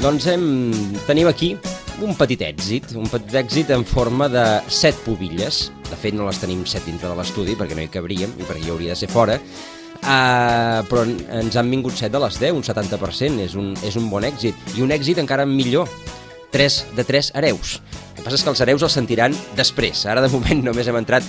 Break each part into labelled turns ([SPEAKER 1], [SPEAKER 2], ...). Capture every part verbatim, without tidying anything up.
[SPEAKER 1] doncs hem, tenim aquí un petit èxit, un petit èxit en forma de set pubilles. De fet, no les tenim set dintre de l'estudi perquè no hi cabríem i perquè hi hauria de ser fora. Uh, però ens han vingut set de les deu, un setanta per cent, és un, és un bon èxit. I un èxit encara millor, tres de tres hereus. El que passa és que els hereus els sentiran després. Ara, de moment, només hem entrat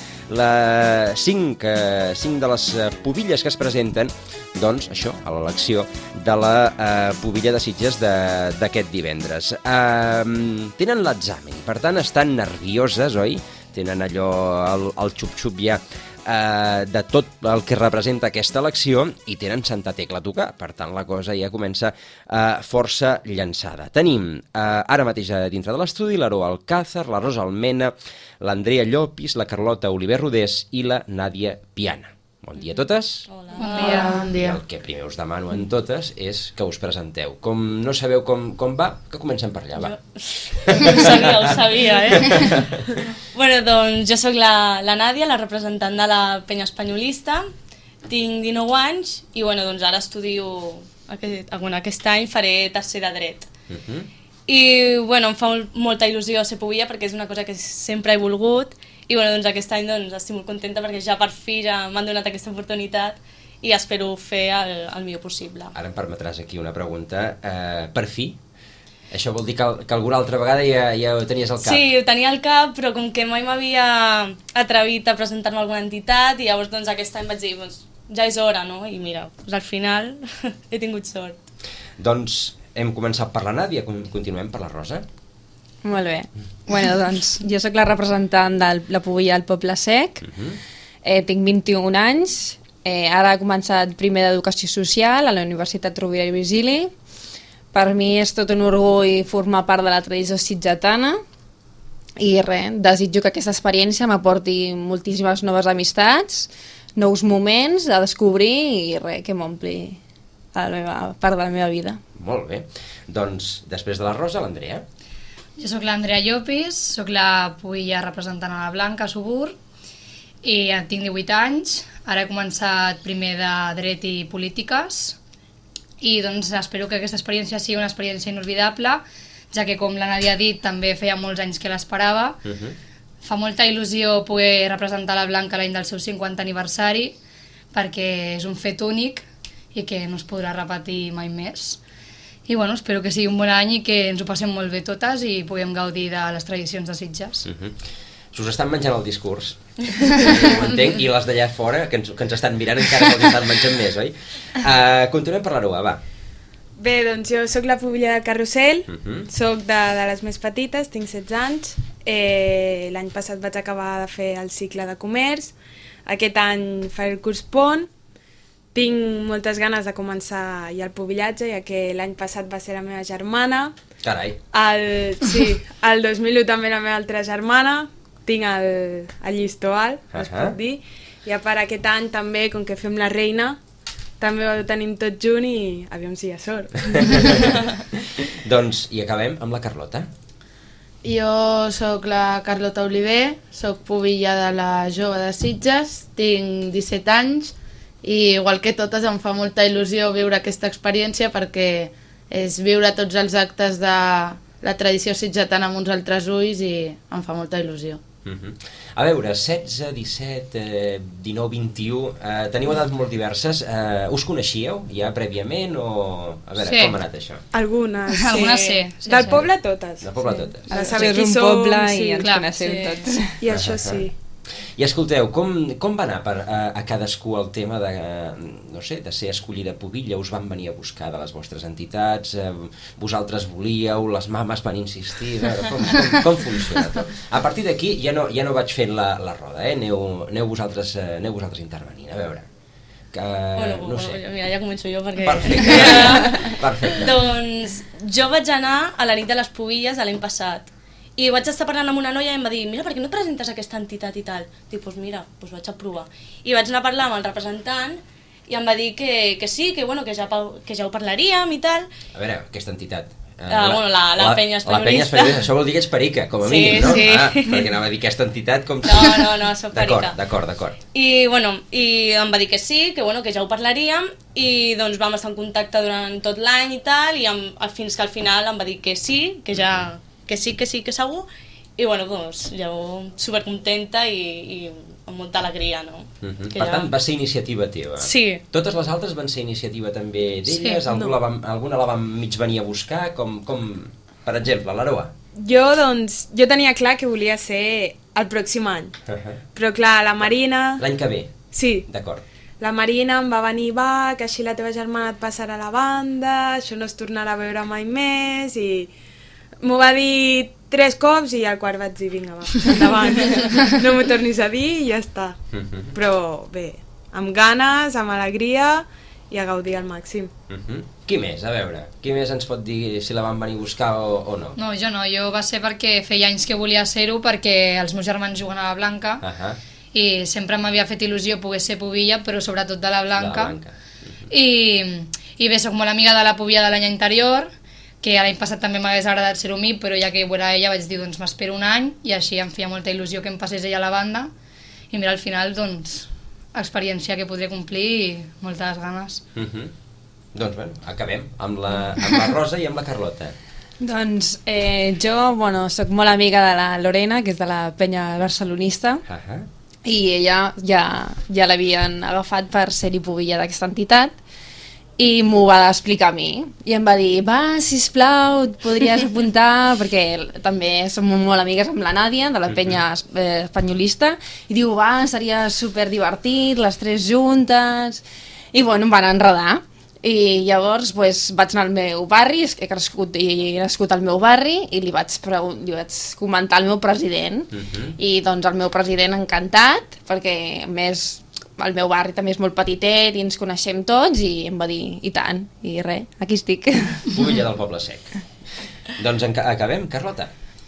[SPEAKER 1] la cinc, uh, cinc de les uh, pubilles que es presenten, doncs, això, a l'elecció de la uh, pubilla de Sitges d'aquest divendres. Uh, tenen l'examen, per tant, estan nervioses, oi? Tenen allò, el, el xup-xup ja Uh, de tot el que representa aquesta elecció i tenen Santa Tecla a tocar, per tant la cosa ja comença uh, força llançada. Tenim uh, ara mateix dintre de l'estudi l'Aroa Alcázar, la Rosa Almena, l'Andrea Llopis, la Carlota Oliver Rodés i la Nàdia Piana. Bon dia a totes.
[SPEAKER 2] Hola. Bon dia. Bon dia.
[SPEAKER 1] El que primer us demano en totes és que us presenteu. Com no sabeu com, com va, que comencem per allà, va.
[SPEAKER 2] Jo... Ho sabia, ho sabia, eh? Bueno, doncs jo sóc la, la Nàdia, la representant de la penya espanyolista, tinc dinou anys i bueno, doncs ara estudio, aquest, bueno, aquest any faré tercer de dret. Uh -huh. I bueno, em fa molta il·lusió ser pubilla perquè és una cosa que sempre he volgut. I bueno, doncs aquest any doncs, estic molt contenta perquè ja per fi ja m'han donat aquesta oportunitat i espero fer el, el millor possible.
[SPEAKER 1] Ara em permetràs aquí una pregunta. Uh, per fi? Això vol dir que, que alguna altra vegada ja, ja ho tenies al cap?
[SPEAKER 2] Sí, ho tenia al cap, però com que mai m'havia atrevit a presentar-me a alguna entitat i llavors doncs, aquest any vaig dir, doncs, ja és hora, no? I mira, doncs, al final he tingut sort.
[SPEAKER 1] Doncs hem començat per la Nàdia, continuem per la Rosa.
[SPEAKER 3] Molt bé. Bueno, doncs, jo sóc la representant de la pubilla del Poble Sec, uh-huh. eh, tinc vint-i-un anys, eh, ara he començat primer d'Educació Social a la Universitat Rovira i Virgili. Per mi és tot un orgull formar part de la tradició sitgetana i res, desitjo que aquesta experiència m'aporti moltíssimes noves amistats, nous moments a descobrir i res, que m'ompli la meva part de la meva vida.
[SPEAKER 1] Molt bé. Doncs, després de la Rosa, l'Andrea.
[SPEAKER 4] Jo sóc l'Andrea Llopis, sóc la pubilla representant a la Blanca, a Subur, i tinc divuit anys, ara he començat primer de Dret i Polítiques, i doncs espero que aquesta experiència sigui una experiència inolvidable, ja que com la Nàdia ha dit també feia molts anys que l'esperava. Uh-huh. Fa molta il·lusió poder representar la Blanca l'any del seu cinquanta aniversari, perquè és un fet únic i que no es podrà repetir mai més. I bueno, espero que sigui un bon any i que ens ho passem molt bé totes i puguem gaudir de les tradicions de Sitges.
[SPEAKER 1] Uh-huh. S'us estan menjant el discurs, ho entenc, i les d'allà fora, que ens, que ens estan mirant encara que els estan menjant més, oi? Uh, continuem per l'Aroa, va.
[SPEAKER 5] Bé, doncs jo sóc la pubilla de Carrusel, uh-huh. sóc de, de les més petites, tinc setze anys, eh, l'any passat vaig acabar de fer el cicle de comerç, aquest any faré el curs pont, tinc moltes ganes de començar ja el pubillatge, ja que l'any passat va ser la meva germana.
[SPEAKER 1] Carai.
[SPEAKER 5] El, sí, el dos mil u també la meva altra germana, tinc el, el llistó alt, uh-huh. es pot dir, i a part aquest any també, com que fem la reina, també ho tenim tot junt i aviam si hi ha sort.
[SPEAKER 1] Doncs, i acabem amb la Carlota.
[SPEAKER 6] Jo sóc la Carlota Oliver, sóc pubilla de la Jove de Sitges, tinc disset anys, i igual que totes em fa molta il·lusió viure aquesta experiència perquè és viure tots els actes de la tradició sitgetana amb uns altres ulls i em fa molta il·lusió.
[SPEAKER 1] Uh-huh. A veure, setze, disset, eh, dinou, vint-i-u, eh, teniu edats molt diverses, eh, us coneixíeu ja prèviament o... A veure,
[SPEAKER 4] sí.
[SPEAKER 1] Com ha anat això?
[SPEAKER 5] Algunes, sí.
[SPEAKER 4] Algunes sí. sí
[SPEAKER 5] Del
[SPEAKER 4] sí.
[SPEAKER 5] poble totes.
[SPEAKER 1] Del poble
[SPEAKER 5] sí.
[SPEAKER 1] totes.
[SPEAKER 5] A
[SPEAKER 3] saber qui som, un poble sí, i ens clar, coneixem sí. tots.
[SPEAKER 5] I això sí.
[SPEAKER 1] I escolteu, com, com va anar per, a, a cadascú el tema de, no sé, de ser escollida pubilla? Us van venir a buscar de les vostres entitats? Eh, vosaltres volíeu? Les mames van insistir? Com, com, com funciona tot? A partir d'aquí ja, no, ja no vaig fent la, la roda, eh? Aneu, aneu, vosaltres, eh, aneu vosaltres intervenint, a veure. Que,
[SPEAKER 2] bueno,
[SPEAKER 1] no
[SPEAKER 2] bueno,
[SPEAKER 1] sé.
[SPEAKER 2] Mira, ja començo jo perquè...
[SPEAKER 1] Perfecte. Perfecte.
[SPEAKER 2] Doncs jo vaig anar a la nit de les pubilles l'any passat. I vaig estar parlant amb una noia i em va dir, mira, per què no et presentes a aquesta entitat i tal? Dic, doncs pues mira, doncs vaig a provar. I vaig anar a parlar amb el representant i em va dir que, que sí, que, bueno, que, ja, que ja ho parlaríem i tal.
[SPEAKER 1] A veure, aquesta entitat,
[SPEAKER 2] Uh, bueno, la, la, la penya espanyolista.
[SPEAKER 1] La penya espanyolista, això vol dir que ets perica, com a
[SPEAKER 2] sí,
[SPEAKER 1] mínim, no?
[SPEAKER 2] Sí,
[SPEAKER 1] ah, perquè anava a dir aquesta entitat com...
[SPEAKER 2] No, no, no, soc perica.
[SPEAKER 1] D'acord, d'acord, d'acord.
[SPEAKER 2] I, bueno, i em va dir que sí, que, bueno, que ja ho parlaríem, i doncs vam estar en contacte durant tot l'any i tal, i em, fins que al final em va dir que sí, que ja... que sí, que sí, que segur, i bueno, doncs, ja supercontenta i, i amb molta alegria, no?
[SPEAKER 1] Uh-huh. Per ja... tant, va ser iniciativa teva.
[SPEAKER 2] Sí.
[SPEAKER 1] Totes les altres van ser iniciativa també d'elles?
[SPEAKER 2] Sí,
[SPEAKER 1] Algú
[SPEAKER 2] no.
[SPEAKER 1] la vam, alguna la vam mig venir a buscar? Com, com per exemple, l'Aroa?
[SPEAKER 5] Jo, doncs, jo tenia clar que volia ser el pròxim any. Uh-huh. Però clar, la Marina...
[SPEAKER 1] L'any que ve?
[SPEAKER 5] Sí.
[SPEAKER 1] D'acord.
[SPEAKER 5] La Marina em va venir, va, que així la teva germana et passarà a la banda, això no es tornarà a veure mai més, i m'ho va dir tres cops i al quart vaig dir, vinga, va, endavant, no m'ho tornis a dir i ja està. Uh-huh. Però bé, amb ganes, amb alegria i a gaudir al màxim.
[SPEAKER 1] Uh-huh. Qui més? A veure, qui més ens pot dir si la van venir a buscar o, o no?
[SPEAKER 4] No, jo no, jo va ser perquè feia anys que volia ser-ho, perquè els meus germans juguen a la Blanca, uh-huh. i sempre m'havia fet il·lusió poder ser pubilla, però sobretot de la Blanca.
[SPEAKER 1] La Blanca. Uh-huh.
[SPEAKER 4] I, I bé, soc molt amiga de la pubilla de l'any anterior, que l'any passat també m'hagués agradat ser-ho a mi, però ja que ho era ella vaig dir, doncs m'espero un any, i així em feia molta il·lusió que em passés ella a la banda, i mira, al final, doncs, experiència que podré complir i moltes ganes.
[SPEAKER 1] Uh-huh. Doncs, bueno, acabem amb la, amb la Rosa i amb la Carlota.
[SPEAKER 3] Doncs eh, jo, bueno, soc molt amiga de la Lorena, que és de la penya barcelonista, uh-huh. i ella ja, ja l'havien agafat per ser-hi pubilla d'aquesta entitat, i m'ho va explicar a mi, i em va dir, va, sisplau, et podries apuntar, perquè també som molt amigues amb la Nàdia, de la penya eh, espanyolista, i diu, va, seria super divertit, les tres juntes, i bueno, em van enredar, i llavors pues, vaig anar al meu barri, he crescut, he nascut al meu barri, i li vaig, li vaig comentar al meu president, uh-huh. i doncs el meu president encantat, perquè a més el meu barri també és molt petitet i ens coneixem tots, i em va dir, i tant, i res, aquí estic.
[SPEAKER 1] Pubilla del Poble Sec. Doncs acabem, Carlota.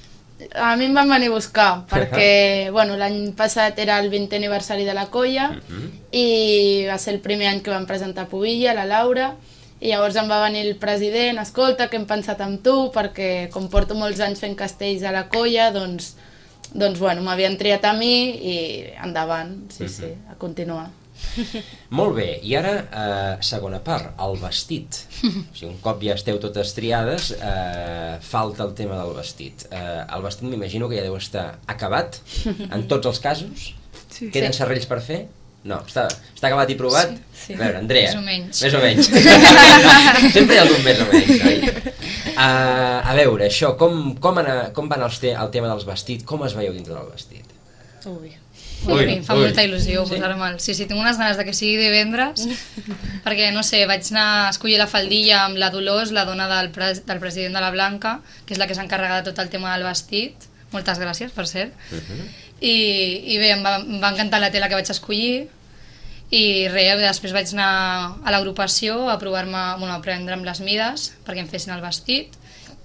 [SPEAKER 6] A mi em van venir a buscar, perquè bueno, l'any passat era el vintè aniversari de la colla, uh-huh. i va ser el primer any que vam presentar Pubilla, la Laura, i llavors em va venir el president, escolta, que hem pensat en tu, perquè com porto molts anys fent castells a la colla, doncs doncs bueno, m'havien triat a mi i endavant, sí, sí, a continuar.
[SPEAKER 1] Molt bé, i ara, eh, segona part, el vestit. O sigui, un cop ja esteu totes triades, eh, falta el tema del vestit. Eh, el vestit m'imagino que ja deu estar acabat, en tots els casos. Sí, Queden sí. serrells per fer? No, està, està acabat i provat?
[SPEAKER 4] Sí, sí.
[SPEAKER 1] A veure, Andrea.
[SPEAKER 4] Més o menys.
[SPEAKER 1] Més o menys. Sempre hi ha algun més o menys, oi? Uh, a veure, això, com, com, anar, com va anar el, te el tema dels vestits? Com es veieu dintre del vestit?
[SPEAKER 2] Ui.
[SPEAKER 4] Ui, ui, em fa ui. molta il·lusió sí? posar-me mal. Sí, sí, tinc unes ganes de que sigui divendres, perquè, no sé, vaig anar a escollir la faldilla amb la Dolors, la dona del, pres del president de la Blanca, que és la que s'encarrega de tot el tema del vestit. Moltes gràcies, per cert. Uh-huh. I, I bé, em va, em va encantar la tela que vaig escollir, i res, després vaig anar a l'agrupació a provar-me, bueno, a prendre'm les mides perquè em fessin el vestit,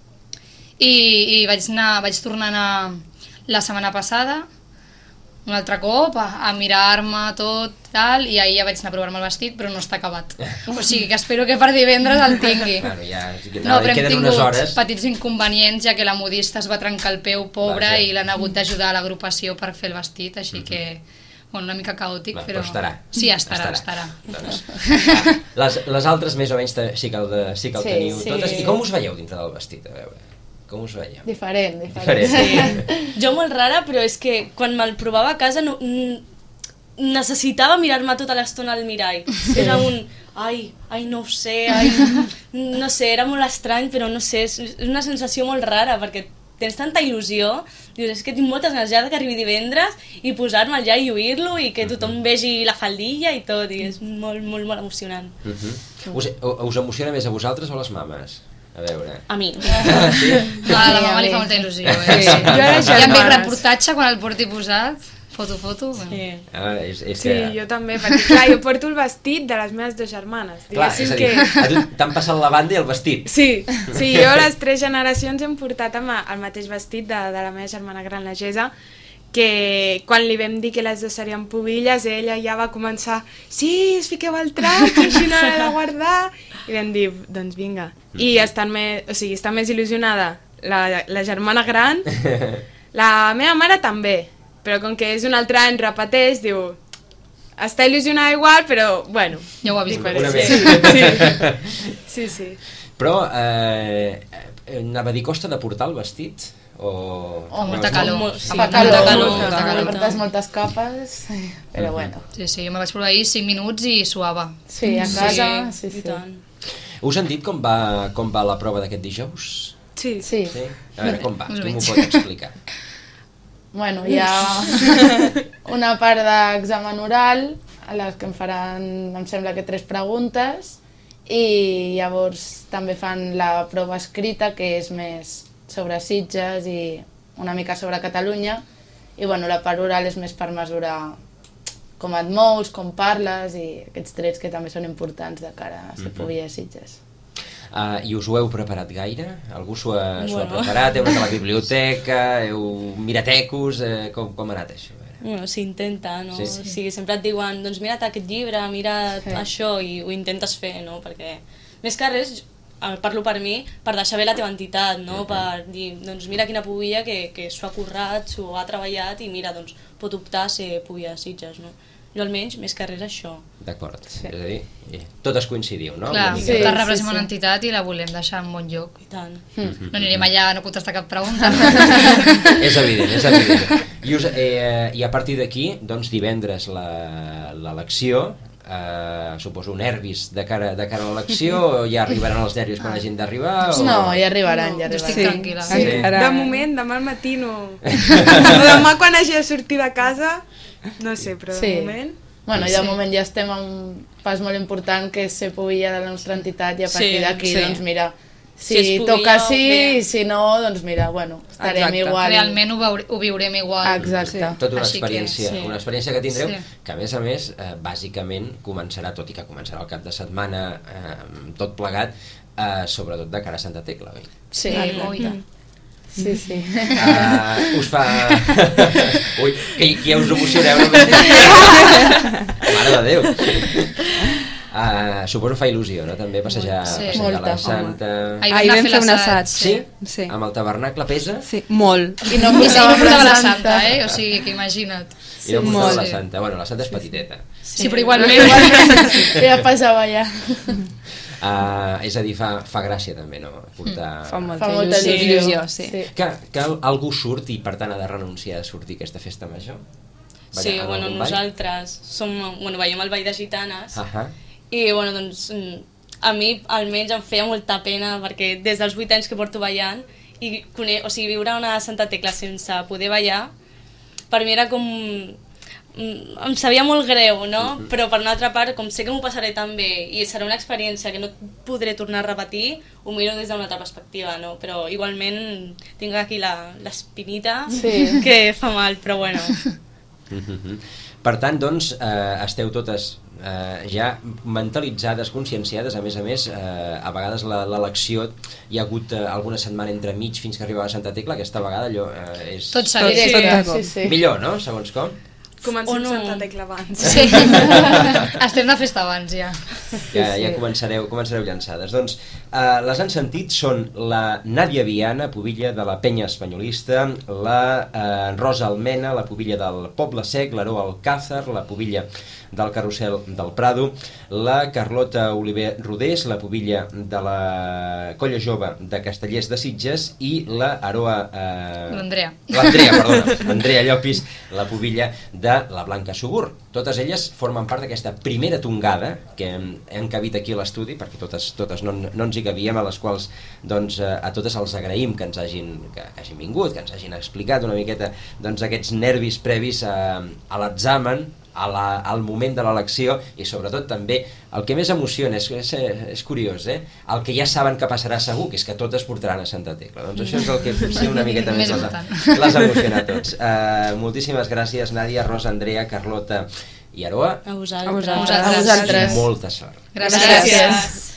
[SPEAKER 4] i, i vaig, anar, vaig tornar a anar la setmana passada un altre cop a, a mirar-me tot tal, i ahir ja vaig anar a provar-me el vestit, però no està acabat, o sigui que espero que per divendres el tingui.
[SPEAKER 1] Bueno, ja, no,
[SPEAKER 4] no, però hem tingut
[SPEAKER 1] hores.
[SPEAKER 4] petits inconvenients, ja que la modista es va trencar el peu, pobra, Vaja. i l'han hagut d'ajudar a l'agrupació per fer el vestit, així mm-hmm. que bueno, una mica caòtic, no, però...
[SPEAKER 1] però estarà.
[SPEAKER 4] Sí, estarà, estarà. estarà.
[SPEAKER 1] Doncs, ah, les, les altres més o menys sí que el, de, sí que el
[SPEAKER 6] sí,
[SPEAKER 1] teniu
[SPEAKER 6] sí.
[SPEAKER 1] totes. I com us veieu dintre del vestit? A veure, com us veieu?
[SPEAKER 6] Diferent, diferent.
[SPEAKER 1] diferent.
[SPEAKER 2] Sí. Jo molt rara, però és que quan me'l provava a casa no, necessitava mirar-me tota l'estona al mirall. Sí. Era un... Ai, ai, no ho sé, ai... No sé, era molt estrany, però no sé, és una sensació molt rara, perquè tens tanta il·lusió, dius, és que tinc moltes ganes ja que arribi divendres i posar-me allà i lluir-lo i que tothom vegi la faldilla i tot, i és molt, molt, molt emocionant.
[SPEAKER 1] Uh -huh. us, us emociona més a vosaltres o a les mames? A veure...
[SPEAKER 2] A mi.
[SPEAKER 1] Ah, sí?
[SPEAKER 4] No, a la mama li fa molta il·lusió, eh? Sí.
[SPEAKER 5] Jo a les
[SPEAKER 4] ja em ve
[SPEAKER 5] germanes.
[SPEAKER 4] reportatge quan el porti posat, foto, foto... Bueno.
[SPEAKER 2] Sí.
[SPEAKER 1] Ah, és, és
[SPEAKER 5] Sí,
[SPEAKER 1] que...
[SPEAKER 5] jo també, perquè clar, jo porto el vestit de les meves dues germanes.
[SPEAKER 1] Clar, és a dir,
[SPEAKER 5] que...
[SPEAKER 1] a tu t'han passat la banda i el vestit.
[SPEAKER 5] Sí, sí, jo les tres generacions hem portat amb el mateix vestit de, de la meva germana gran, la Gesa, que quan li vam dir que les dues serien pubilles, ella ja va començar, sí, us fiqueu al trac, que així no l'he de guardar, i vam dir, doncs vinga. I estan més, o sigui, està més il·lusionada la, la germana gran, la meva mare també, però com que és un altre any repeteix, diu, està il·lusionada igual, però, bueno.
[SPEAKER 4] Ja ho ha vist.
[SPEAKER 1] Una
[SPEAKER 5] Sí,
[SPEAKER 1] més.
[SPEAKER 5] sí, sí, sí.
[SPEAKER 1] Però, eh, anava a dir, costa de portar el vestit? O,
[SPEAKER 4] O molta calor.
[SPEAKER 2] Sí,
[SPEAKER 6] Fa
[SPEAKER 2] molta
[SPEAKER 6] calor,
[SPEAKER 2] calor,
[SPEAKER 6] molta
[SPEAKER 2] molta
[SPEAKER 6] calor.
[SPEAKER 2] calor.
[SPEAKER 6] Portes moltes capes, però bueno.
[SPEAKER 4] Sí, sí, jo me vaig provar ahir cinc minuts i suava.
[SPEAKER 6] Sí, a casa, sí,
[SPEAKER 2] i
[SPEAKER 6] sí.
[SPEAKER 2] tant.
[SPEAKER 1] Us han dit com va, com va la prova d'aquest dijous?
[SPEAKER 5] Sí.
[SPEAKER 6] Sí.
[SPEAKER 1] Sí? A veure, com va?
[SPEAKER 4] Us ho
[SPEAKER 1] Qui m'ho
[SPEAKER 4] veig.
[SPEAKER 1] pot explicar?
[SPEAKER 6] Bueno, hi ha una part d'examen oral a les que em faran, em sembla que tres preguntes, i llavors també fan la prova escrita, que és més sobre Sitges i una mica sobre Catalunya, i bueno, la part oral és més per mesurar com et mous, com parles i aquests trets que també són importants de cara a ser pubilla de Sitges.
[SPEAKER 1] Uh, I us ho heu preparat gaire? Algú s'ho ha, s'ho ha
[SPEAKER 2] Bueno.
[SPEAKER 1] preparat? Heu anat a la biblioteca? Heu mirat ecos? Eh, com, com ha anat això? A veure.
[SPEAKER 2] Bueno, s'intenta, no?
[SPEAKER 1] Sí.
[SPEAKER 2] Sí. O sigui, sempre et diuen, doncs mira't aquest llibre, mira't
[SPEAKER 6] Sí.
[SPEAKER 2] això, i ho intentes fer, no? Perquè, més que res, eh, parlo per mi, per deixar bé la teva entitat, no? Per dir, doncs mira quina pubilla que, que s'ho ha currat, s'ho ha treballat, i mira, doncs pot optar a ser pubilla de Sitges, no? Jo almenys, més que res, això.
[SPEAKER 1] D'acord.
[SPEAKER 6] Sí.
[SPEAKER 1] És a dir, eh, totes coincidiu, no?
[SPEAKER 4] Clar,
[SPEAKER 1] Una
[SPEAKER 6] Sí,
[SPEAKER 1] mica.
[SPEAKER 4] la
[SPEAKER 6] sí,
[SPEAKER 4] representem
[SPEAKER 6] sí.
[SPEAKER 4] una entitat i la volem deixar en bon lloc.
[SPEAKER 2] I tant.
[SPEAKER 4] No anirem allà a no contestar cap pregunta.
[SPEAKER 1] És evident, és evident. I, us, eh, i a partir d'aquí, doncs divendres la- l'elecció, eh, suposo nervis de cara, de cara a l'elecció, o ja arribaran els nervis quan hagin d'arribar? O...
[SPEAKER 6] No, ja arribaran, ja
[SPEAKER 4] Jo estic
[SPEAKER 6] arribaran.
[SPEAKER 4] tranquil·la.
[SPEAKER 1] Sí.
[SPEAKER 3] Encara...
[SPEAKER 5] De moment, demà al matí no... o demà quan hagi de sortir de casa, no sé, però de
[SPEAKER 6] Sí.
[SPEAKER 5] moment...
[SPEAKER 6] Bueno, i de
[SPEAKER 4] Sí.
[SPEAKER 6] moment ja estem en un pas molt important, que és ser pubilla de la nostra entitat, i a partir
[SPEAKER 2] Sí,
[SPEAKER 6] d'aquí,
[SPEAKER 3] sí.
[SPEAKER 6] doncs mira, si,
[SPEAKER 2] Si és pubilla,
[SPEAKER 6] toca sí,
[SPEAKER 2] bé.
[SPEAKER 6] i si no, doncs mira, bueno, estarem
[SPEAKER 3] Exacte.
[SPEAKER 6] igual.
[SPEAKER 4] Realment ho, veure, ho viurem igual.
[SPEAKER 6] Exacte.
[SPEAKER 1] Tota una
[SPEAKER 4] Així que,
[SPEAKER 1] experiència,
[SPEAKER 2] sí.
[SPEAKER 1] una experiència que tindreu,
[SPEAKER 4] Sí.
[SPEAKER 1] que a més a més, eh, bàsicament començarà, tot i que començarà el cap de setmana eh, tot plegat, eh, sobretot de cara a Santa Tecla, oi?
[SPEAKER 6] Sí,
[SPEAKER 4] Oh, i tant.
[SPEAKER 6] sí, sí.
[SPEAKER 1] Uh, us fa... Ui, que, que ja us emocioneu, no? Mare de Déu. Uh, suposo fa il·lusió, no? També passejar,
[SPEAKER 4] Sí.
[SPEAKER 1] passejar la
[SPEAKER 6] Molta.
[SPEAKER 1] Santa...
[SPEAKER 4] Ahir
[SPEAKER 3] Ahir vam fer un
[SPEAKER 4] l'assaig,
[SPEAKER 3] assaig.
[SPEAKER 1] Sí?
[SPEAKER 3] Sí.
[SPEAKER 1] Amb el tabernacle pesa?
[SPEAKER 3] Sí, molt.
[SPEAKER 6] I no
[SPEAKER 4] I sí, no
[SPEAKER 6] portava
[SPEAKER 4] portava la
[SPEAKER 6] Santa.
[SPEAKER 4] santa, eh? O sigui, que imagina't.
[SPEAKER 1] I no portava
[SPEAKER 3] molt.
[SPEAKER 1] la Santa. Bueno, la Santa és petiteta.
[SPEAKER 4] Sí, però igualment.
[SPEAKER 6] Ja passava ja.
[SPEAKER 1] Uh, és a dir, fa, fa gràcia també, no? Portar...
[SPEAKER 3] Fa molta,
[SPEAKER 6] Fa molta
[SPEAKER 3] il·lusió,
[SPEAKER 6] il·lusió.
[SPEAKER 3] il·lusió, sí.
[SPEAKER 6] Sí.
[SPEAKER 1] Que, que algú surt i per tant ha de renunciar a sortir a aquesta festa major?
[SPEAKER 2] Sí,
[SPEAKER 1] en
[SPEAKER 2] bueno,
[SPEAKER 1] algun ball?
[SPEAKER 2] nosaltres som, bueno, veiem el Ball de Gitanes,
[SPEAKER 1] Ahà.
[SPEAKER 2] i bueno, doncs mm, a mi almenys em feia molta pena perquè des dels vuit anys que porto ballant i cone... o sigui, viure una Santa Tecla sense poder ballar per mi era com... mm, em sabia molt greu, no? Però per una altra part, com sé que m'ho passaré tan bé i serà una experiència que no podré tornar a repetir, ho miro des d'una altra perspectiva, no? Però igualment tinc aquí la- l'espinita
[SPEAKER 6] Sí.
[SPEAKER 2] que fa mal, però bueno.
[SPEAKER 1] Mhm. Per tant, doncs, eh, esteu totes eh, ja mentalitzades, conscienciades, a més a més, eh, a vegades la- l'elecció, hi ha hagut eh, alguna setmana entre mig fins que arribava a Santa Tecla, aquesta vegada allò eh, és...
[SPEAKER 4] Tot seguit.
[SPEAKER 3] Tot- tot
[SPEAKER 6] Directe,
[SPEAKER 3] d'acord.
[SPEAKER 6] sí, sí.
[SPEAKER 1] Millor, no?, segons com.
[SPEAKER 5] Comencem
[SPEAKER 2] O no.
[SPEAKER 5] Santa Tecla abans.
[SPEAKER 4] Sí. Estem de festa abans, ja.
[SPEAKER 1] Ja, ja començareu, començareu llançades. Doncs eh, les han sentit, són la Nàdia Viana, pubilla de la Penya Espanyolista, la eh, Rosa Almena, la pubilla del Poble Sec, l'Aroa Alcázar, la pubilla del Carrusel del Prado, la Carlota Oliver Rodés, la pubilla de la Colla Jove de Castellers de Sitges, i la Aroa... Eh...
[SPEAKER 4] L'Andrea.
[SPEAKER 1] L'Andrea, perdona. L'Andrea Llopis, la pubilla de la Blanca Subur. Totes elles formen part d'aquesta primera tongada que hem, hem cabit aquí a l'estudi, perquè totes, totes no, no ens hi cabíem, a les quals doncs, a totes els agraïm que ens hagin, que, que hagin vingut, que ens hagin explicat una miqueta doncs, aquests nervis previs a, a l'examen, a la, al moment de l'elecció, i sobretot també el que més emociona, és, és, és curiós, eh? El que ja saben que passarà segur, que és que totes portaran a Santa Tecla. Doncs això és el que potser una miqueta més,
[SPEAKER 4] Més
[SPEAKER 1] les,
[SPEAKER 4] important.
[SPEAKER 1] les emociona a tots. Uh, moltíssimes gràcies, Nàdia, Rosa, Andrea, Carlota i Aroa.
[SPEAKER 2] A vosaltres.
[SPEAKER 3] A vosaltres.
[SPEAKER 4] A vosaltres.
[SPEAKER 6] A vosaltres.
[SPEAKER 1] Molta sort.
[SPEAKER 4] Gràcies.
[SPEAKER 5] Gràcies.